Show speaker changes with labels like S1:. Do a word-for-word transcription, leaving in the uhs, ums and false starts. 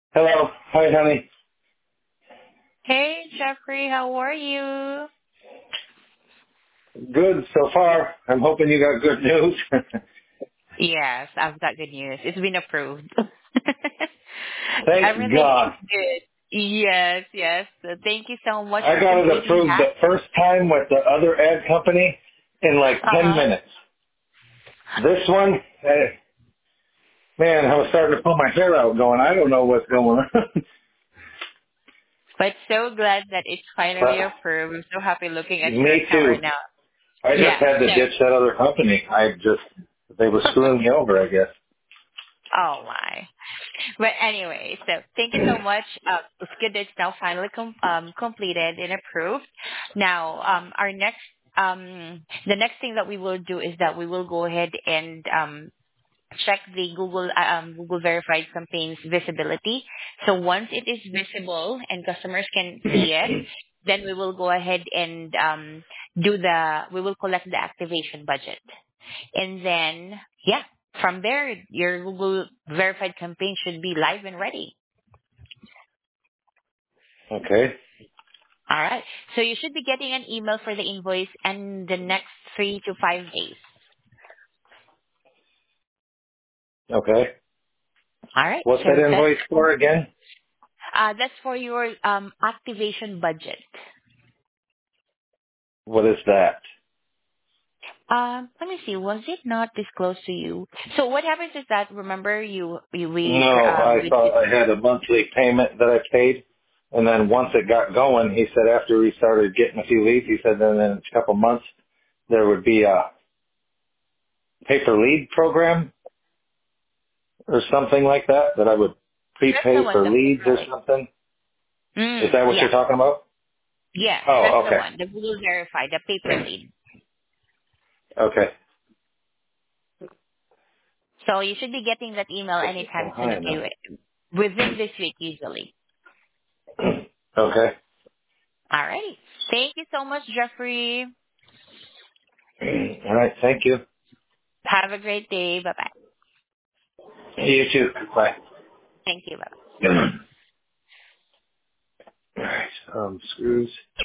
S1: Hello. Hi, honey.
S2: Hey, Jeffrey, how are you?
S1: Good so far. I'm hoping you got good news.
S2: Yes, I've got good news. It's been approved.
S1: Thank
S2: Everything
S1: God.
S2: is good. Yes, yes. So thank you so much
S1: I
S2: for
S1: got it
S2: completing
S1: approved
S2: that.
S1: the first time with the other ad company in like ten
S2: Uh-huh.
S1: minutes. This one, eh, man, I was starting to pull my hair out going, I don't know what's going on.
S2: But so glad that it's finally
S1: But
S2: approved. I'm so happy looking at your
S1: me
S2: account
S1: too.
S2: right now.
S1: I just
S2: Yeah.
S1: had to
S2: So,
S1: ditch that other company. I just, they were screwing me over, I guess.
S2: oh my. But anyway, so thank you so much. Uh, it's good that it's now finally com- um, completed and approved. Now, um, our next, um, the next thing that we will do is that we will go ahead and um, check the Google uh, um, Google verified campaigns visibility. So once it is visible and customers can see it, then we will go ahead and um, do the we will collect the activation budget. And then, yeah, from there, your Google verified campaign should be live and ready.
S1: Okay.
S2: All right. So you should be getting an email for the invoice in the next three to five days.
S1: Okay.
S2: All right.
S1: What's that
S2: So that's
S1: invoice for again?
S2: uh, that's for your um, activation budget.
S1: What is that?
S2: Um, let me see. Was it not disclosed to you? So what happens is that remember you you we
S1: No,
S2: um
S1: I
S2: we,
S1: thought I had a monthly payment that I paid, and then once it got going, he said after we started getting a few leads, he said then in a couple months there would be a pay-per lead program or something like that that I would
S2: that's the
S1: prepay
S2: one
S1: for
S2: the
S1: leads or
S2: paper
S1: something. Is
S2: Mm,
S1: that what
S2: yeah.
S1: you're talking about?
S2: Yes, that's
S1: Oh,
S2: the
S1: okay,
S2: one. The Google Verify, the paper lead.
S1: okay.
S2: So you should be getting that email
S1: This is so
S2: anytime soon
S1: high
S2: if
S1: now.
S2: you within this week usually.
S1: Okay.
S2: All right. Thank you so much, Jeffrey.
S1: All right. Thank you.
S2: Have a great day. Bye bye.
S1: You too. Bye.
S2: Thank you. Bye.
S1: All right. Um, screws.